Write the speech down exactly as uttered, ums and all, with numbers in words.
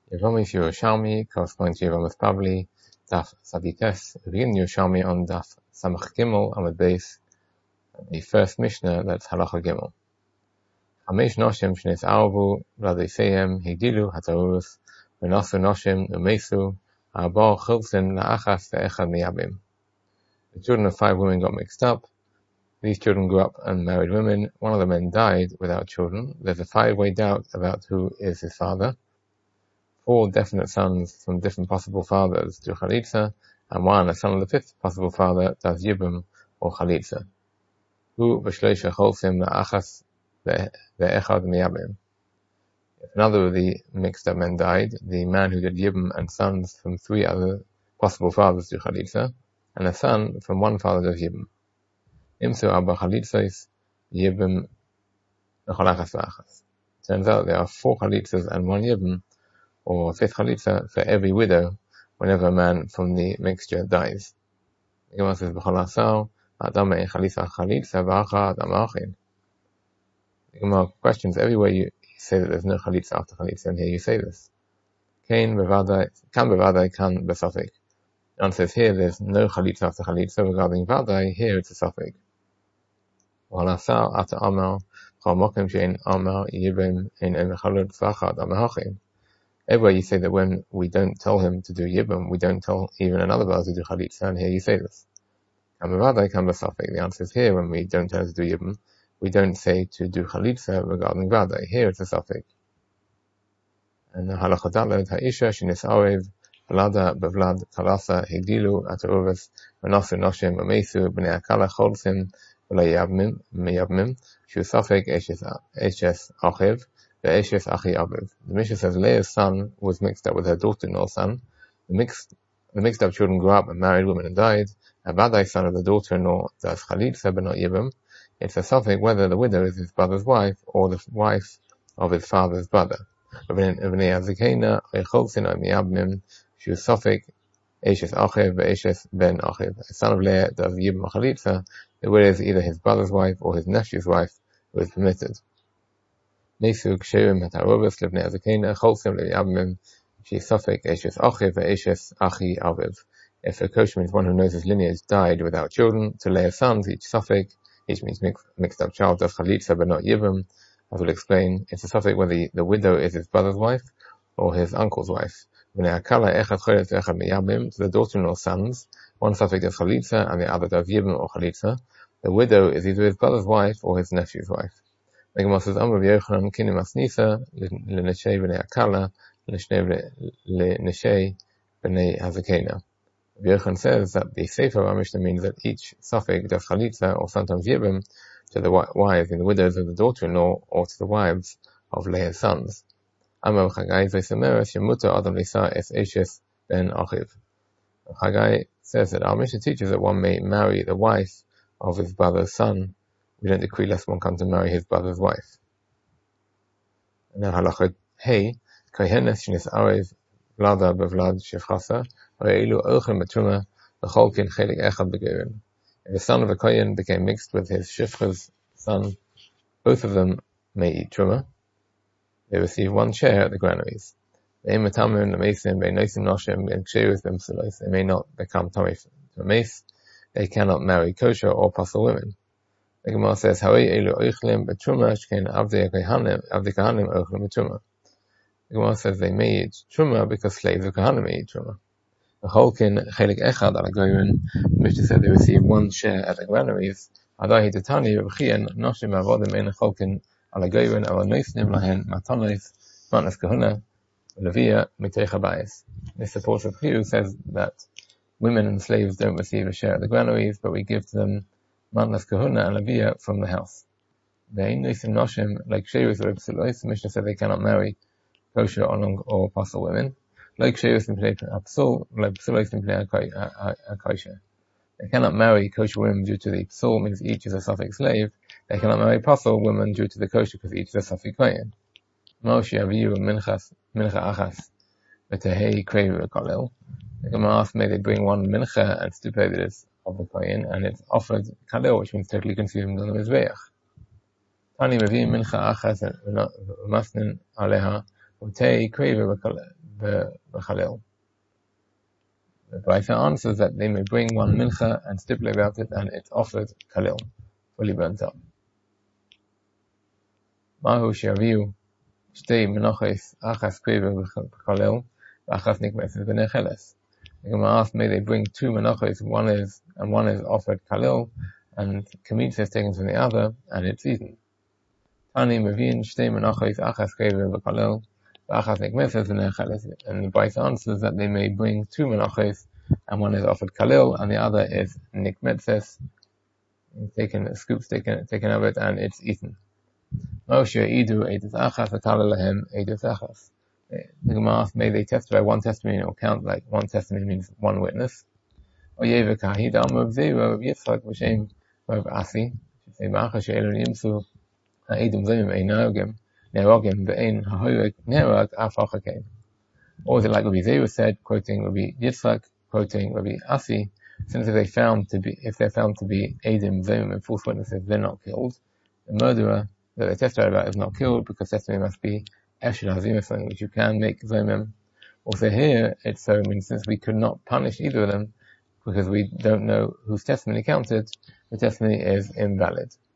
Yevomi Yerushalmi corresponds to Yevomis Bavli, Daf Sadites. We begin Yerushalmi on Daf Samach Gimel on the base, the first Mishnah, that's Halacha Gimel. Hamish Noshim Shnes Arvu, Vladiseyem, Higilu, Hatarurus, Venasu Noshim, Umesu, Arbor Chilsin, La'achas, Ve'echad Miyabim. The children of five women got mixed up. These children grew up and married women. One of the men died without children. There's a five-way doubt about who is his father. Four definite sons from different possible fathers do Chalitza, and one, a son of the fifth possible father, does Yibum or Chalitza. Hu v'shleisha cholsim la'achas ve'echad miyabim. If another of the mixed up men died, the man who did Yibum and sons from three other possible fathers do Chalitza, and a son from one father does Yibum. Imsu abba Chalitzos, Yibum v'cholachas v'achas. Turns out there are four Chalitzas and one Yibum, or fifth chalitza, for every widow whenever a man from the mixture dies. The Gemara says, B'chol asar, adam ein chalitza chalitza, v'acha adam achin. The Gemara questions everywhere you say that there's no chalitza after chalitza, and here you say this. Kain bevadai, kan bevadai, kan besafik. The answer is here, there's no chalitza after chalitza. Regarding vadai, here it's a suffix. B'chol asar, ata amar, b'chol mokem she'en amar, yibim, ein em chalot, v'acha adam achin. Everywhere you say that when we don't tell him to do Yibum, we don't tell even another brother to do Chalitza, and here you say this. The answer is here, when we don't tell him to do Yibum, we don't say to do Chalitza regarding Vadai. Here it's a suffix. And Halacha Daled, Ha'isha, Shinis Arev, Vlada, Bevlad, Kalasa, Higdilu, Atarovas, Manasu, Noshim, Amesu, Bnei Akala, Cholsim, V'la Yavmim, Shu Suffix, Eshes Achiv, the Eshes Achi Aviv. The Mishnah says Leah's son was mixed up with her daughter-in-law's son. The mixed, the mixed up children grew up and married women and died. Abadai's son of the daughter-in-law does Chalitza but not Yibum. It's a suffix whether the widow is his brother's wife or the wife of his father's brother. B'nei Azikena, Echolsin o Miyabmim, Shu Suffix, Eshes Achiv, Eshes Ben Achiv. The son of Leah does Yibum or Chalitza. The widow is either his brother's wife or his nephew's wife who is permitted. Nesu ksherim hatarobas lebnei azekena cholsim leyabmim she suffix eshes achiv ve'eshes achi aviv. If a kosher means one who knows his lineage died without children, to Leah's sons each suffix, each means mix, mixed up child, does chalitza but not yibum. As we'll explain, it's a suffix whether the, the widow is his brother's wife or his uncle's wife. B'nei akala echad cholet ve'echad miyabim, to the daughter-in-law's sons, one suffix does chalitza and the other does yibum or chalitza. The widow is either his brother's wife or his nephew's wife. The Gemara says, Amr Yochanan kini masnisa leneshei b'nei akala leneshei b'nei hazakena. Yochanan says that the Sefer of our Mishnah means that each suffix does chalitza or sometimes yibum to the wives and the widows of the daughter-in-law or to the wives of Leah's sons. Amr Chagai v'semeres shemuta adam lisa es eshes ben achiv. Chagai says that our Mishnah teaches that one may marry the wife of his brother's son. We don't decree lest one come to marry his brother's wife. And now halacha hey, kohenes shnis arev vlada bevlad shefchasa, reilu ochem betruma v'cholkin chelik echad begerim. If the son of a kohen became mixed with his shifcha's son, both of them may eat truma. They receive one share at the granaries. They may not become tamei to a mace. They cannot marry kosher or pasul women. The Gemara says, "Hawei elu oichlim betruma shkein avdei kahanim avdei kahanim oichlim betruma." The Gemara says they may eat truma because slaves of kahanim may eat truma. The cholkin chelik echad al hagoyim. The Mishnah said they receive one share at the granaries. Adahi detani v'chiyan noshim avodim ein cholkin al hagoyim al noisnim lahen matanos matnas kahuna levia mitei chabayis. This supports a few who says that women and slaves don't receive a share at the granaries, but we give them matnas kahuna and levia from the house. They ain't noisnim noshim like sheirus or psulos. The Mishnah said they cannot marry kosher or pasul women. Like sheirus and psul, like psulos and kosher. They cannot marry kosher women due to the psul, means each is a suffix slave. They cannot marry pasul women due to the kosher because each is a suffix kohen. Moshe aviyu minchas mincha achas v'tehei krevi v'kalil. The Gemara asked, may they bring one mincha and stipulated it of the kohen, and it's offered kalil, which means totally consumed on the mizbeach. Tani mevi mincha achas v'masnin aleha v'tehei krevi v'chalil. The Brisa answers that they may bring one mincha and stipulate about it, and it's offered kalil, fully burnt up. Mahu she'aviu shtei menachos achas kreva v'chalil v'achas nikmeses v'necheles. The Gemara asks, may they bring two menachos, one is and one is offered kalil, and kamitza is taken from the other, and it's eaten. Tani mevin shtei menachos achas kreva v'chalil v'achas nikmeses v'necheles. And the Brisa answers that they may bring two menachos, and one is offered kalil, and the other is nikmetzes, taken, scoops taken, taken of it, and it's eaten. Moshe idu edus achas atala lahem edus achas. The Gemara asks, may they testify one testimony, or count like one testimony means one witness. Or yeva kahid amav zera of Yitzchak v'shem of Asi. Say ma'acha she'elon yimsu ha'edum zayim ein ne'ogim ne'ogim ve'ein ha'hoyek ne'og af ha'chakein. Or is it like Rabbi Zera said, quoting Rabbi Yitzchak, quoting Rabbi Asi, since if they found to be, if they're found to be Edim, Zayim, and false witnesses, they're not killed. The murderer that they testified about is not killed, because testimony must be Eshel Hazim, something which you can make Zayim. Also here, it's so, I mean, since we could not punish either of them, because we don't know whose testimony counted, the testimony is invalid.